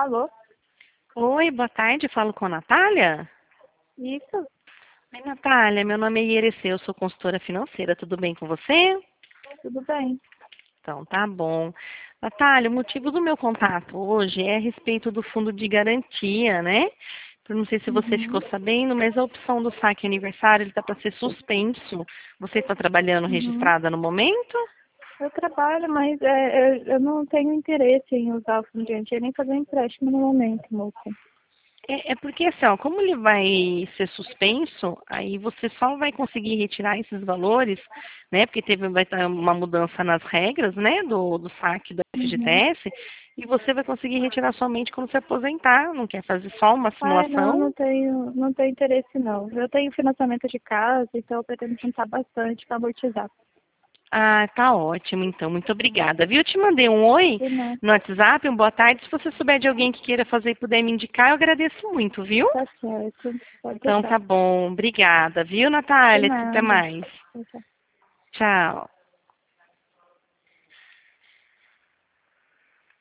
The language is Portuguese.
Alô? Oi, boa tarde, falo com a Natália? Isso? Oi, Natália, meu nome é Ierecê, eu sou consultora financeira, tudo bem com você? Tudo bem. Então, tá bom. Natália, o motivo do meu contato hoje é a respeito do fundo de garantia, né? Eu não sei se você ficou Uhum. sabendo, mas a opção do saque aniversário ele está para ser suspenso. Você está trabalhando Uhum. registrada no momento? Eu trabalho, mas eu não tenho interesse em usar o fundo de garantia nem fazer empréstimo no momento, moça. É porque assim, ó, como ele vai ser suspenso, aí você só vai conseguir retirar esses valores, né? Porque vai ter uma mudança nas regras, né? Do saque do Uhum. FGTS, e você vai conseguir retirar somente quando se aposentar. Não quer fazer só uma Ai, não, simulação? não tenho interesse não. Eu tenho financiamento de casa, então eu pretendo juntar bastante para amortizar. Ah, tá ótimo, então. Muito obrigada. Viu? Eu te mandei um oi De nada. no WhatsApp, um boa tarde. Se você souber de alguém que queira fazer e puder me indicar, eu agradeço muito, viu? Tá certo. Pode Então deixar. tá bom. Obrigada, viu, De Natália? Até nada. mais. Tchau, tchau. Tchau.